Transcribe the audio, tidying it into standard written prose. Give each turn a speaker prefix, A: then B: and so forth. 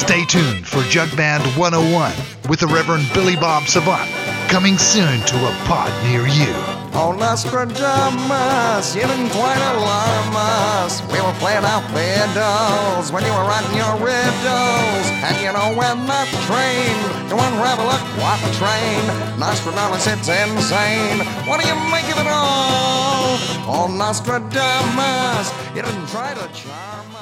A: Stay tuned for Jug Band 101 with the Reverend Billy Bob Savant, coming soon to a pod near you.
B: Oh, Nostradamus, you didn't quite alarm us. We were playing out fiddles when you were writing your riddles. And you know we're not trained to unravel a quatrain. Nostradamus, it's insane. What do you make of it all? Oh, Nostradamus, you didn't try to charm us.